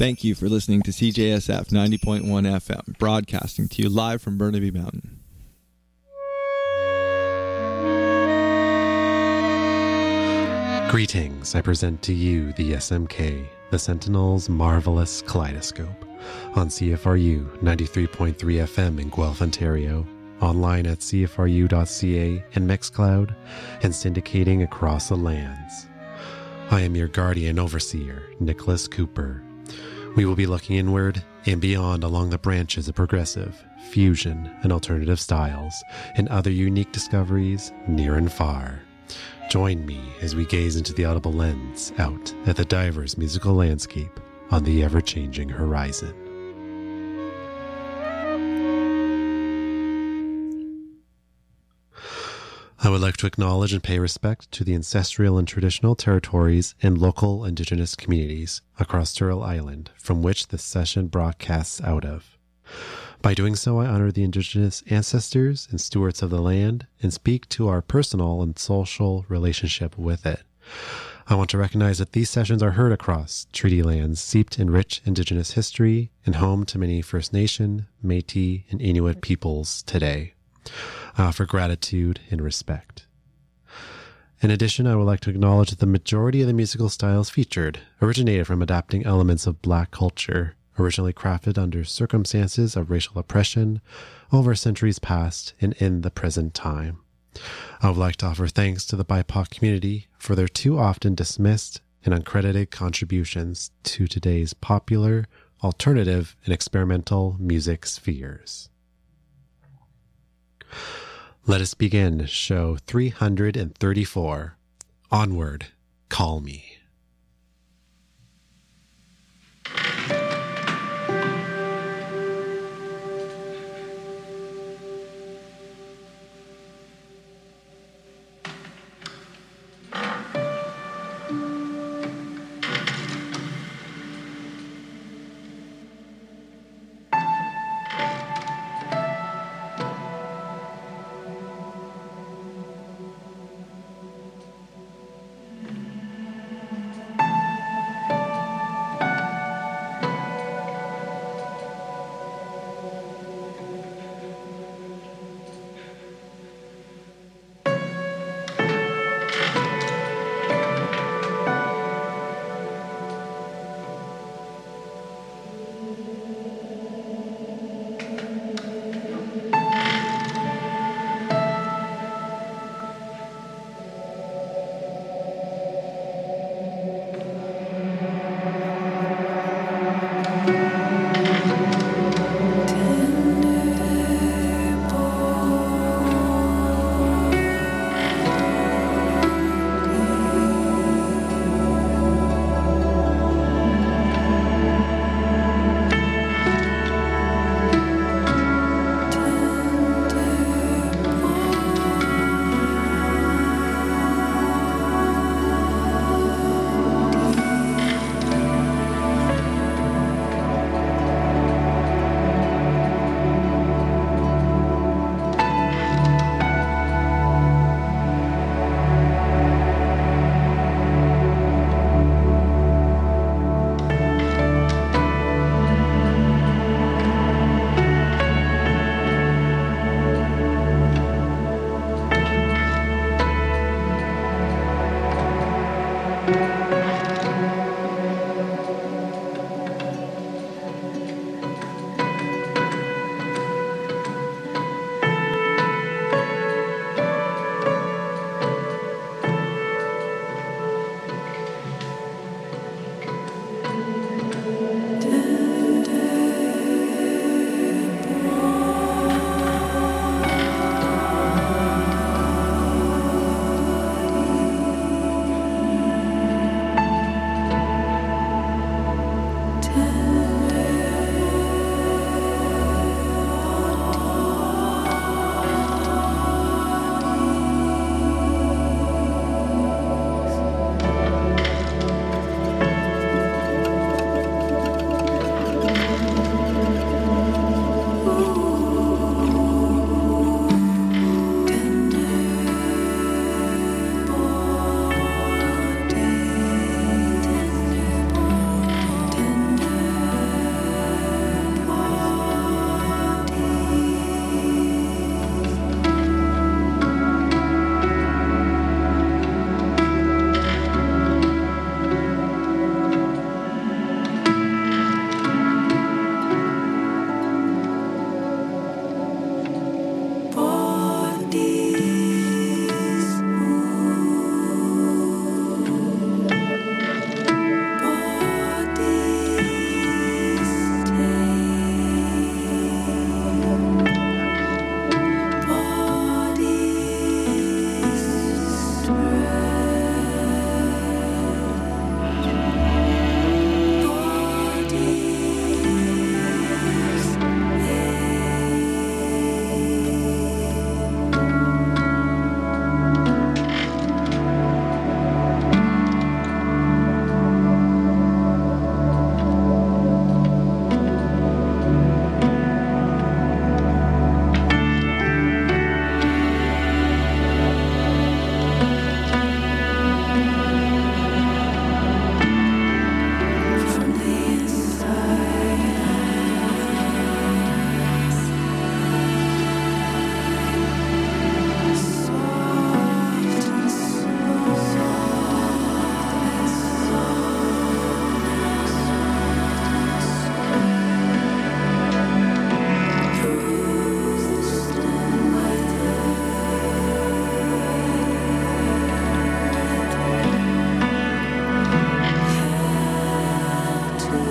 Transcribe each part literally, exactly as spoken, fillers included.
Thank you for listening to C J S F ninety point one F M, broadcasting to you live from Burnaby Mountain. Greetings, I present to you the S M K, the Sentinel's Marvelous Kaleidoscope, on C F R U ninety-three point three F M in Guelph, Ontario, online at c f r u dot c a and Mixcloud, and syndicating across the lands. I am your guardian overseer, Nicholas Cooper. We will be looking inward and beyond along the branches of progressive, fusion, and alternative styles, and other unique discoveries near and far. Join me as we gaze into the audible lens out at the diverse musical landscape on the ever-changing horizon. I would like to acknowledge and pay respect to the ancestral and traditional territories and local Indigenous communities across Turtle Island from which this session broadcasts out of. By doing so, I honor the Indigenous ancestors and stewards of the land and speak to our personal and social relationship with it. I want to recognize that these sessions are heard across treaty lands steeped in rich Indigenous history and home to many First Nation, Métis, and Inuit peoples today. I offer gratitude and respect. In addition, I would like to acknowledge that the majority of the musical styles featured originated from adapting elements of Black culture, originally crafted under circumstances of racial oppression over centuries past and in the present time. I would like to offer thanks to the B I P O C community for their too often dismissed and uncredited contributions to today's popular, alternative, and experimental music spheres. Let us begin show three hundred thirty-four. Onward, Call Me.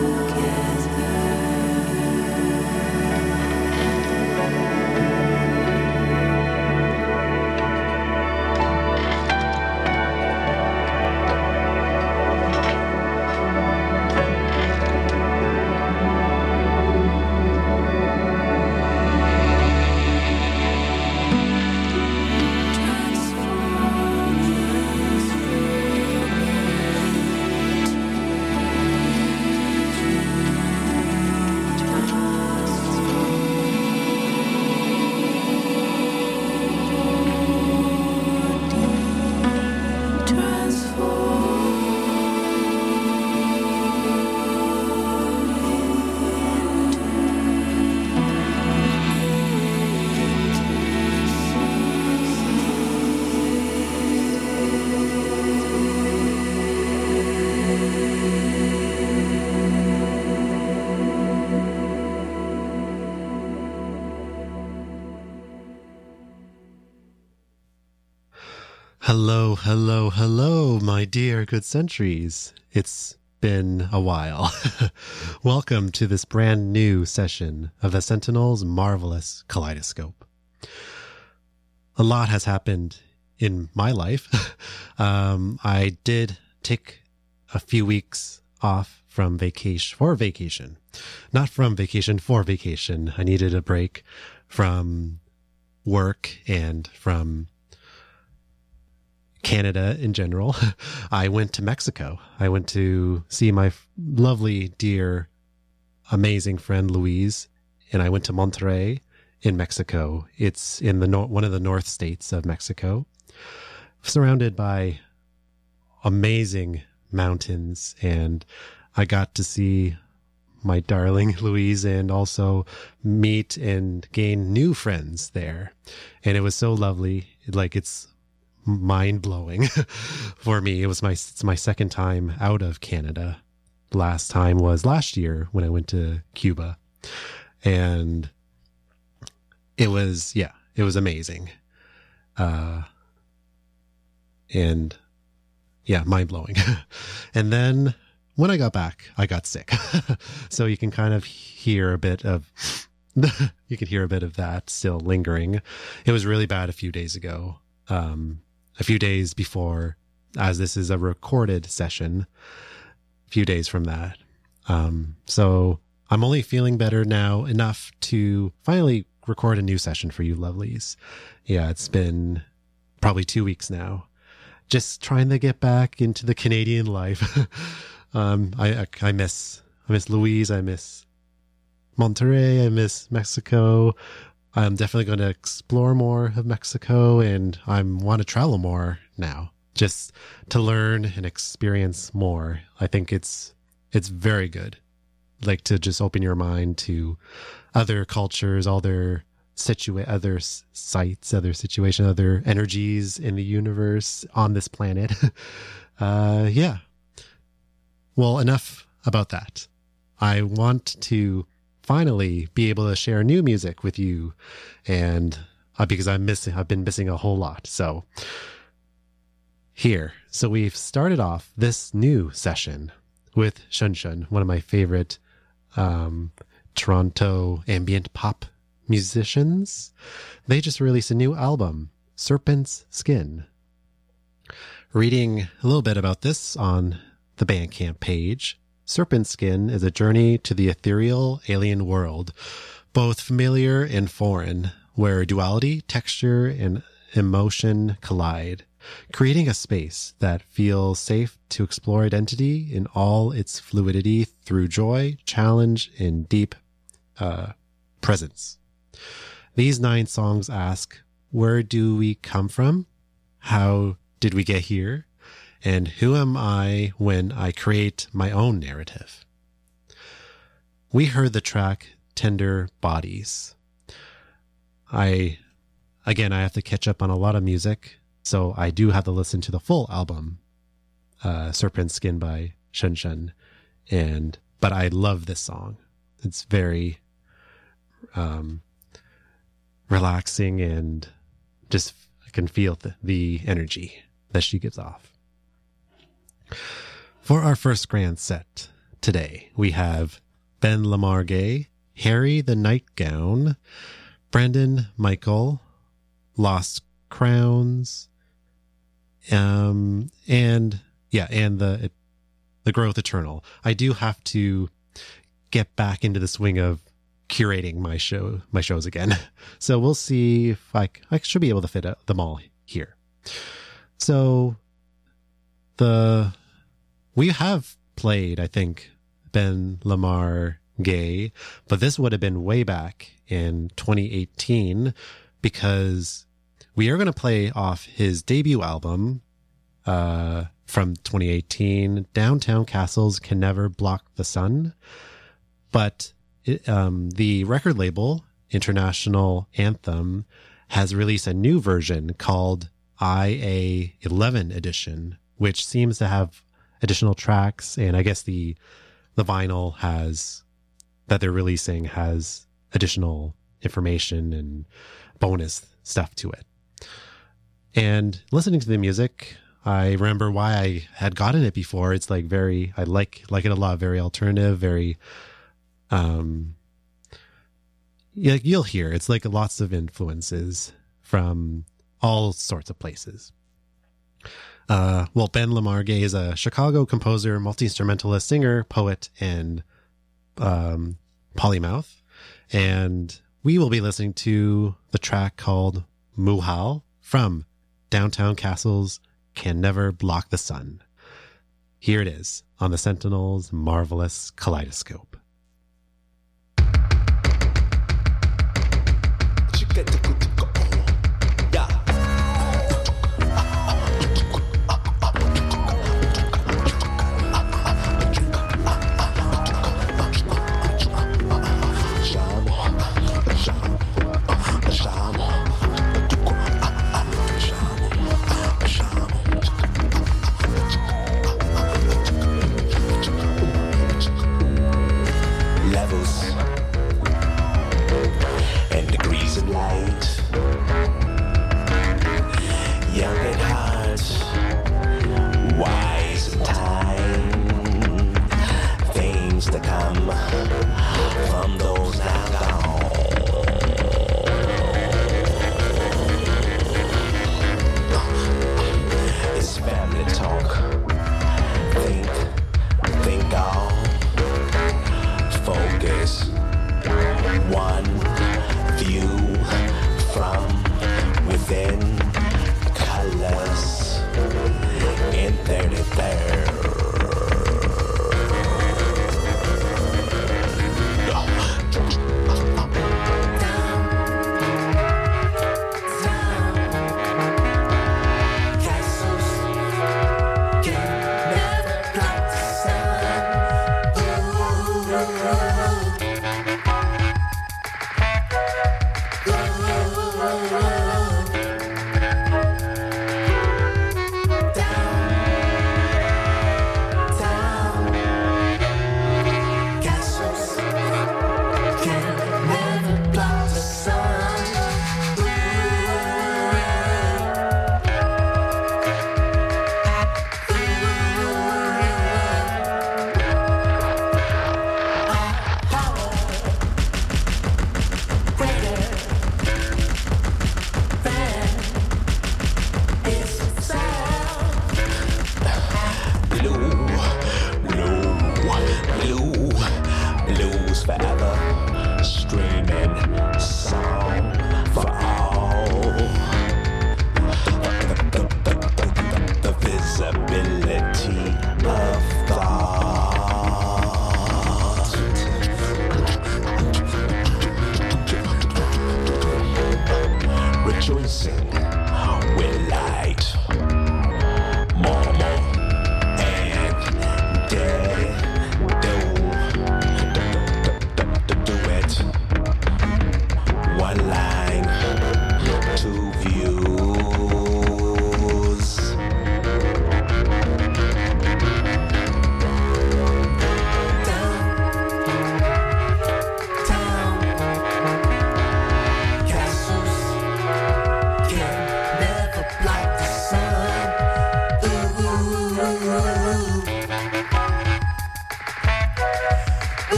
Hello, hello, hello, my dear good centuries. It's been a while. Welcome to this brand new session of the Sentinel's Marvelous Kaleidoscope. A lot has happened in my life. um, I did take a few weeks off from vacation, for vacation. Not from vacation, for vacation. I needed a break from work and from Canada in general. I went to Mexico. I went to see my lovely, dear, amazing friend Louise, and I went to Monterrey in Mexico. It's in the nor- one of the north states of Mexico, surrounded by amazing mountains, and I got to see my darling Louise and also meet and gain new friends there. And it was so lovely. Like, it's mind-blowing for me. It was my it's my second time out of Canada. Last time was last year when I went to Cuba, and it was yeah it was amazing, uh and yeah mind-blowing. And then when I got back, I got sick. So you can kind of hear a bit of you can hear a bit of that still lingering. It was really bad a few days ago. Um, a few days before, as this is a recorded session, a few days from that. Um, so I'm only feeling better now enough to finally record a new session for you lovelies. Yeah, it's been probably two weeks now. Just trying to get back into the Canadian life. um, I, I miss, I miss Louise. I miss Monterrey. I miss Mexico. I'm definitely going to explore more of Mexico, and I want to travel more now, just to learn and experience more. I think it's it's very good, like to just open your mind to other cultures, other situa- other sites, other situations, other energies in the universe on this planet. uh, yeah. Well, enough about that. I want to finally be able to share new music with you, and uh, because I'm missing, I've been missing a whole lot. So here, so we've started off this new session with Shun Shun, one of my favorite um, Toronto ambient pop musicians. They just released a new album, Serpent's Skin. Reading a little bit about this on the Bandcamp page. Serpent Skin is a journey to the ethereal alien world, both familiar and foreign, where duality, texture, and emotion collide, creating a space that feels safe to explore identity in all its fluidity through joy, challenge, and deep uh, presence. These nine songs ask, where do we come from? How did we get here? And who am I when I create my own narrative? We heard the track Tender Bodies. I, again, I have to catch up on a lot of music, so I do have to listen to the full album, uh, Serpent Skin by Shun Shun. And, but I love this song. It's very, um, relaxing, and just, I can feel the, the energy that she gives off. For our first grand set, today. We have Ben Lamar Gay, Harry the Nightgown, Brendan Michael, Lost Crowns, um, and yeah, and the the Growth Eternal. I do have to get back into the swing of curating my show, my shows again. So we'll see if I, I should be able to fit them all here. So the, we have played, I think, Ben Lamar Gay, but this would have been way back in twenty eighteen because we are going to play off his debut album, uh, from twenty eighteen, Downtown Castles Can Never Block the Sun. But it, um, the record label, International Anthem, has released a new version called I A eleven Edition, which seems to have additional tracks. And I guess the the vinyl has that they're releasing has additional information and bonus stuff to it. And listening to the music, I remember why I had gotten it before. It's like very, I like like it a lot. Very alternative, very. Um, yeah, you'll hear it's like lots of influences from all sorts of places. Uh, well, Ben Lamar Gay is a Chicago composer, multi-instrumentalist, singer, poet, and um, polymouth. And we will be listening to the track called Muhal from Downtown Castles Can Never Block the Sun. Here it is on the Sentinel's Marvelous Kaleidoscope.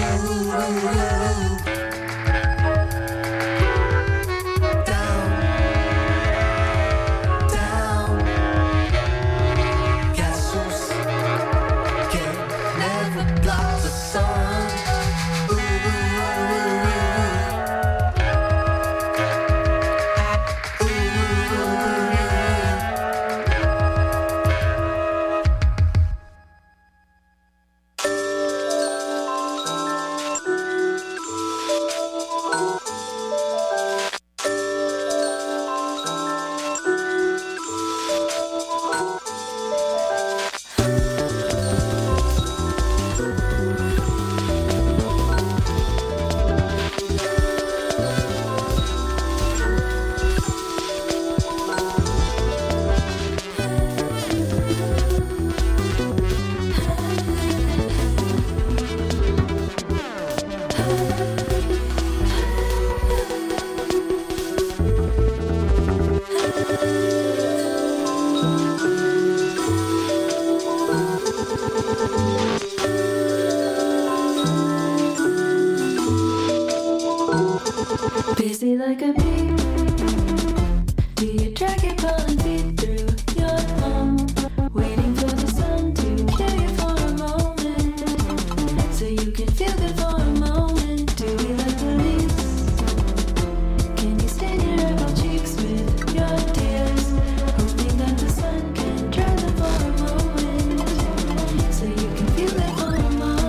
Busy like a bee, do you drag your pollen feet through your home, waiting for the sun to kill you for a moment, so you can feel good for a moment? Do we like the leaves? Can you stain your apple cheeks with your tears, hoping that the sun can dry them for a moment, so you can feel it for a moment?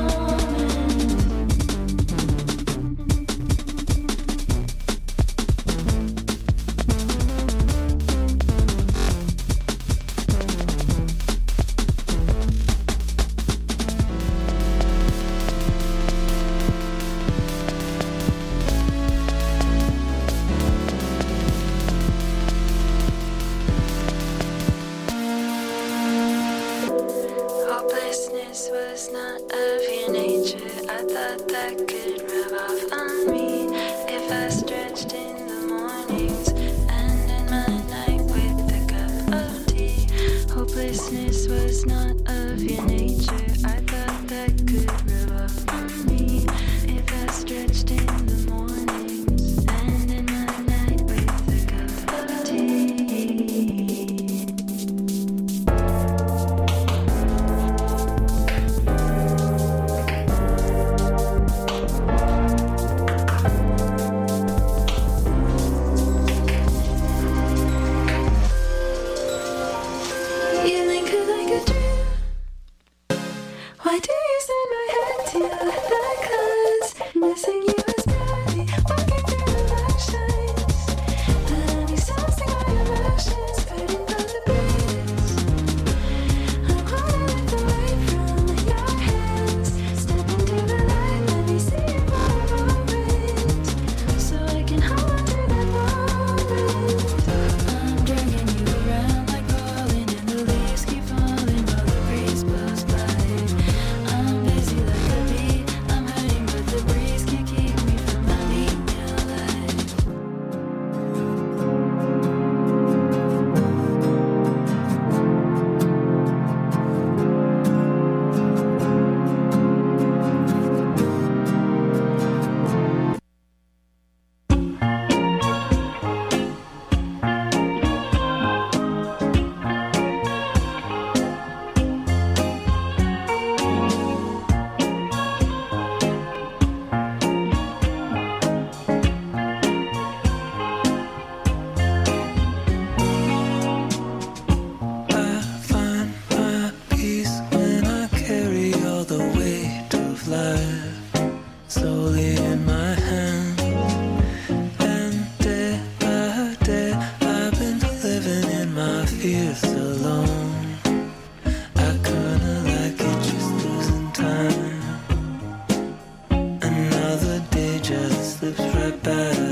Hopelessness was not of your nature. I thought that could rub off on me if I stretched in the mornings and in my night with a cup of tea. Hopelessness was not of your nature. I thought that could rub off on me if I stretched in the mornings and in my night with a cup of tea. You linger like a dream. Why do you send my head to the clouds? Missing you is barely walking through the motions. Let me exhausting my emotions, burning by the breeze. I wanna lift away from your hands, step into the light, let me see it for a moment, so I can hold on to that moment. I'm dragging you around like pollen, and the leaves keep falling while the breeze blows by. I'm busy like a bee, I'm hurting, but the breeze can't keep me from running your life. I find my peace when I carry all the weight of life solely in my hand. And day by day, I've been living in my fears alone. I kinda like it, just losing time. Another day just slips right by.